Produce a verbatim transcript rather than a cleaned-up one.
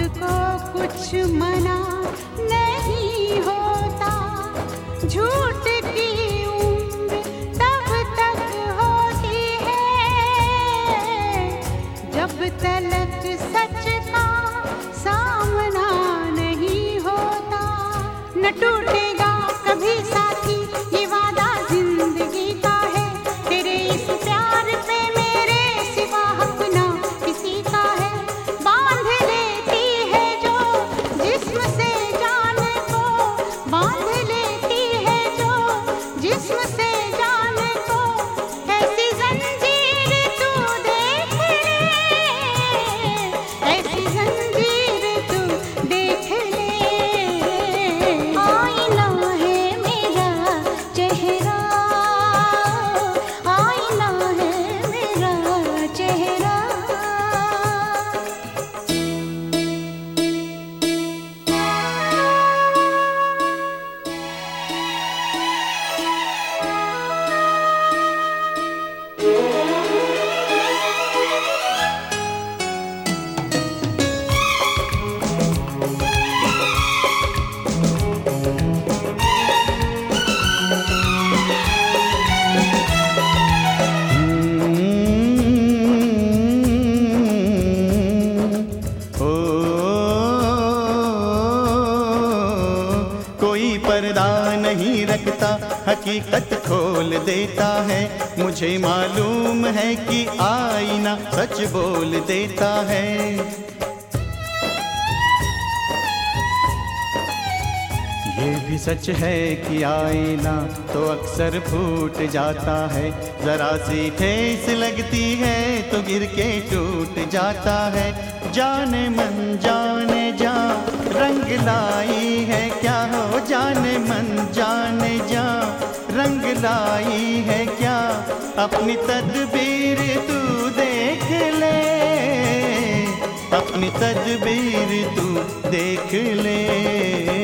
को कुछ मना नहीं होता, झूठ की उम्र तब तक होती है जब तलक सच का सामना नहीं होता। न टूटेगा कभी साथी ये वादा जिंदगी का है, तेरे इस प्यार पे मेरे सिवा अपना किसी का है। बांध लेती है जो जिस्म से जान को, बांध लेती है जो जिस्म से जान को, ऐसी जंजीर तू देख ले, ऐसी जंजीर तू देख ले। आईना है मेरा चेहरा, आईना है मेरा चेहरा। ओ, कोई पर्दा नहीं रखता, हकीकत खोल देता है। मुझे मालूम है कि आईना सच बोल देता है। ये भी सच है कि आईना तो अक्सर फूट जाता है, जरा सी ठेस लगती है तो गिर के टूट जाता है। जाने मन जाने जा रंग लाई है क्या हो, जाने मन जाने जा रंग लाई है क्या, अपनी तदबीर तू देख ले, अपनी तदबीर तू देख ले।